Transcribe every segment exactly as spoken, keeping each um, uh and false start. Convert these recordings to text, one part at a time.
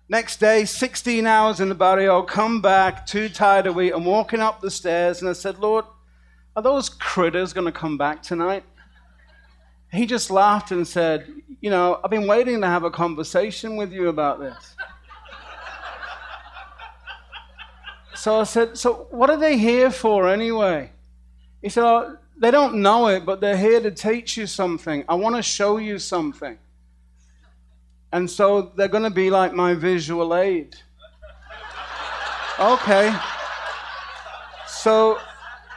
Next day, sixteen hours in the barrio, come back, too tired to eat. I'm walking up the stairs, and I said, Lord, are those critters going to come back tonight? He just laughed and said, you know, I've been waiting to have a conversation with you about this. So I said, so what are they here for anyway? He said, oh, they don't know it, but they're here to teach you something. I want to show you something. And so they're going to be like my visual aid. Okay. So,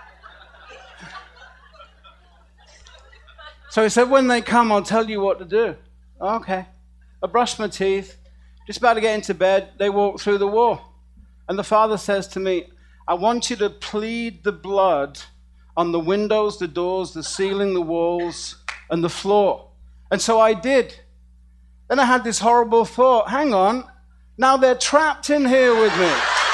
so he said, when they come, I'll tell you what to do. Okay. I brushed my teeth, just about to get into bed, they walk through the wall. And the father says to me, I want you to plead the blood on the windows, the doors, the ceiling, the walls, and the floor. And so I did. Then I had this horrible thought, hang on, now they're trapped in here with me.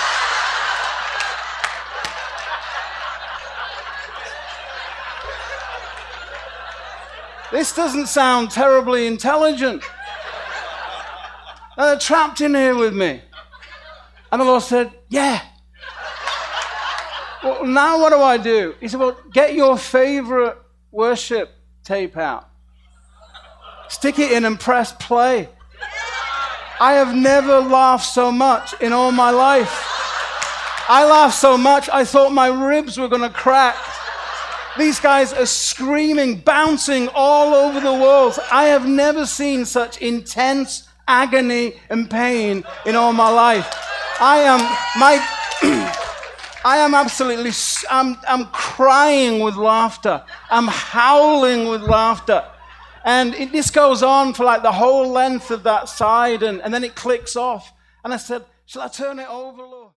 This doesn't sound terribly intelligent. Now they're trapped in here with me. And the Lord said, yeah. Well, now what do I do? He said, well, get your favorite worship tape out. Stick it in and press play. I have never laughed so much in all my life. I laughed so much, I thought my ribs were going to crack. These guys are screaming, bouncing all over the walls. I have never seen such intense agony and pain in all my life. I am, my, I am absolutely, I'm, I'm crying with laughter. I'm howling with laughter. And it, this goes on for like the whole length of that side, and, and then it clicks off. And I said, shall I turn it over, Lord?